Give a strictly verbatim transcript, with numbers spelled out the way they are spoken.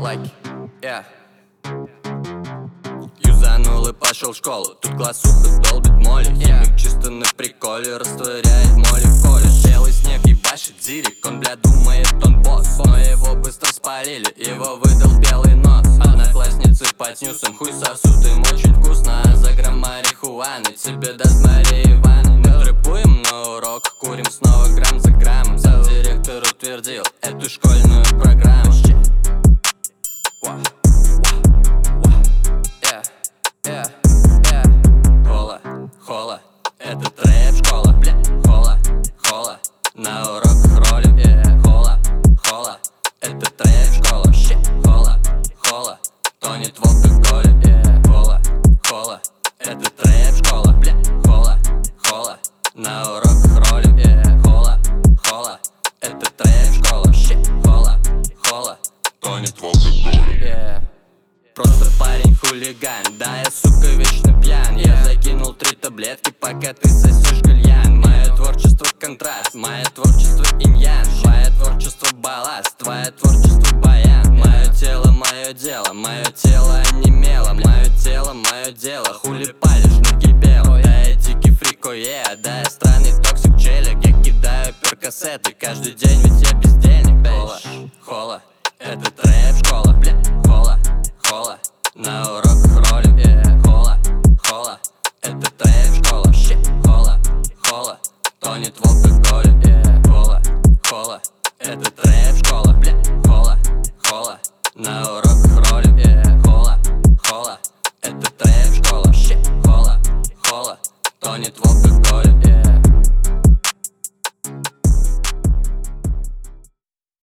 лайки, yeah. Юзанул и пошел в школу. Тут классуха долбит моли. Химик чисто на приколе растворяет моли в коле. Белый снег ебашит зирик. Он, бля, думает, он босс, но его быстро спалили. Его выдал белый нос. Одноклассницы под снюсом хуй сосут, им очень вкусно. А за грамм марихуаны тебе даст Мария Ивановна. Мы трэпуем на уроках, курим снова грамм за граммом. Сам директор утвердил эту школьную программу. Хола, хола, это трэп-школа, бля, хола, хола, на уроках ролим, yeah. Хола, хола, это трэп-школа, shit. Хола, хола, тонет в алкоголе, yeah. Хола, хола, это трэп-школа, бля, хола, хола, на уроках ролим, yeah. Хола, хола, это трэп-школа, shit. Хола, хола, тонет в алкоголе, yeah. Просто парень хулиган, да я, сука, вечно пьян. Я закинул три таблетки, пока ты сосешь гальян. Мое творчество контраст, мое творчество инь-ян. Твое творчество балласт, твое творчество баян. Мое тело, мое дело, мое тело онемело. Мое тело, мое дело, хули палишь на кипело. Да я дикий фрикое, да я странный токсик челик. Я кидаю перкассеты каждый день, ведь я бездельник. Хола, хола, это трэп-школа, бля, хола, хола, на уроках ролим, yeah. Хола, хола, это трэп-школа, shit. Хола, хола, тонет в алкоголе, yeah. Хола, хола, это трэп-школа, бля, хола, хола, на уроках